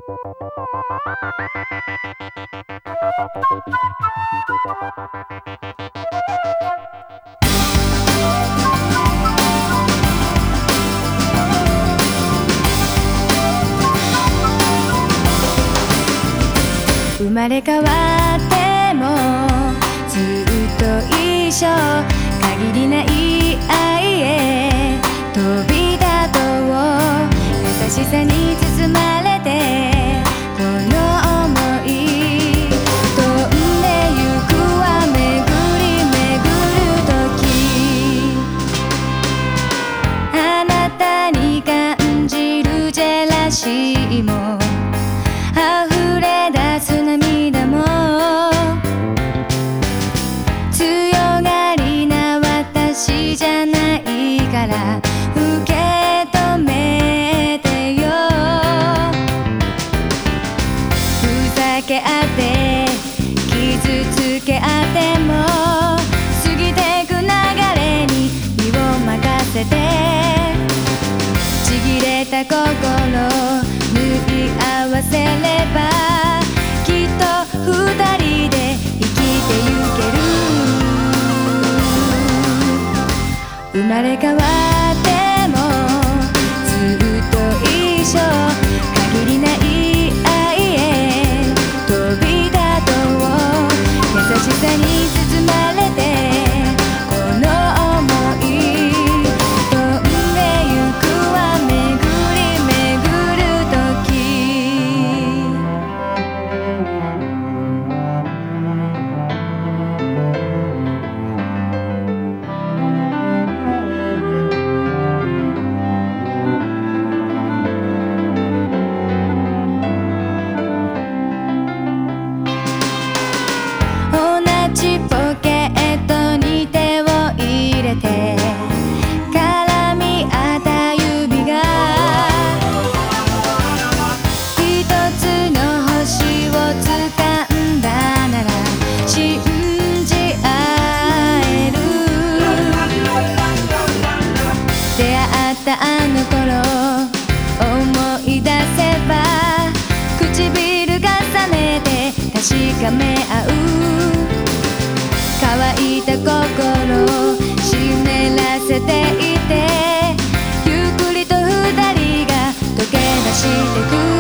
生まれ変わってもずっと一緒、限りない愛へ飛び立とう。優しさに包まれてこの想い飛んでゆくは巡り巡る時、あなたに感じるジェラシーも溢れ出す涙も、強がりな私じゃないから受け止めてよ。ふざけ合って傷つけ合っても過ぎてく流れに身を任せて、ちぎれた心縫い合わせればきっと二人で生きてゆける。生まれ変わってもずっと一緒、限りない愛へ飛び立とう。優しさに包まれてこの想い飛んでゆくは巡り巡る時。同じポケットに手を入れて絡み合った指が一つの星を掴んだなら信じ合える。出会ったあの頃思い出せば唇重ねて確かめ合う。乾いた心湿らせていてゆっくりと二人が溶け出してく。